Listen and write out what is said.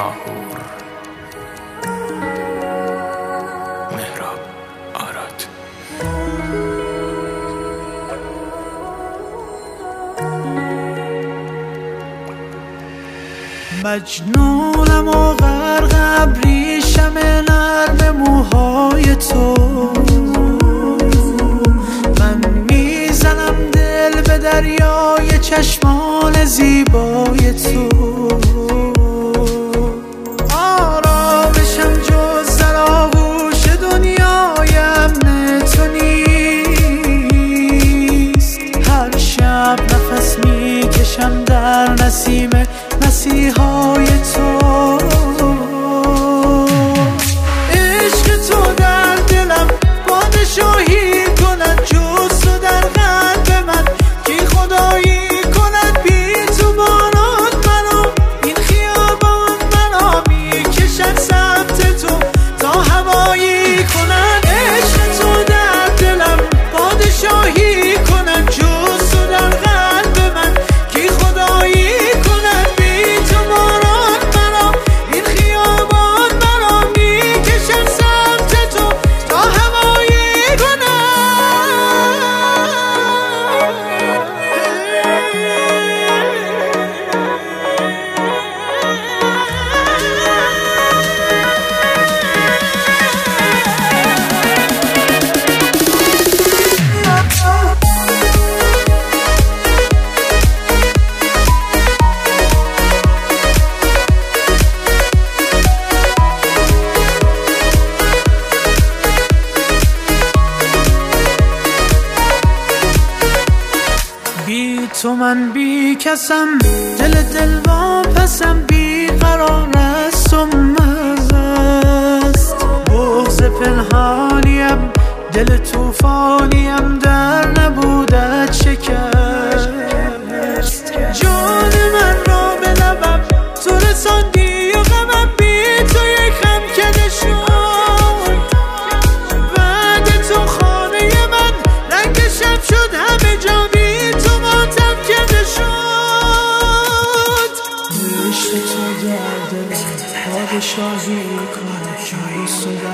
ماهور مهراب آراد. مجنونم و غرق ابریشم نرم موهای تو، من میزنم دل به دریای چشمان زیبای تو. آرامشم جز در آغوش دنیای امن تو نیست. هر شب نفس میکشم در نسیم مسیحای تو. عشق تو در دلم پادشاهی کند، جز تو در قلب من کی خدایی کند. بی تو باران منو این خیابان منو میکشد سمت تو تا هوایی کند. عشق تو در دلم پادشاهی کند، جز تو در قلب من کی خدایی کند. بی تو باران منو این خیابان منو میکشد سمت تو تا هوایی کند. بی تو من بی کسم، دل واپسم، بی قرار است و مست. بغض پنهانیم، دل توفانیم، در نبودت شکست. جان من را به لبم تو رساندی و غمم بی تو یک خم کده شد. بعد تو خانه من رنگ شب شد، همه جا بی تو ماتم کده شد. عشق تو در دلم پادشاهی کند، جز تو در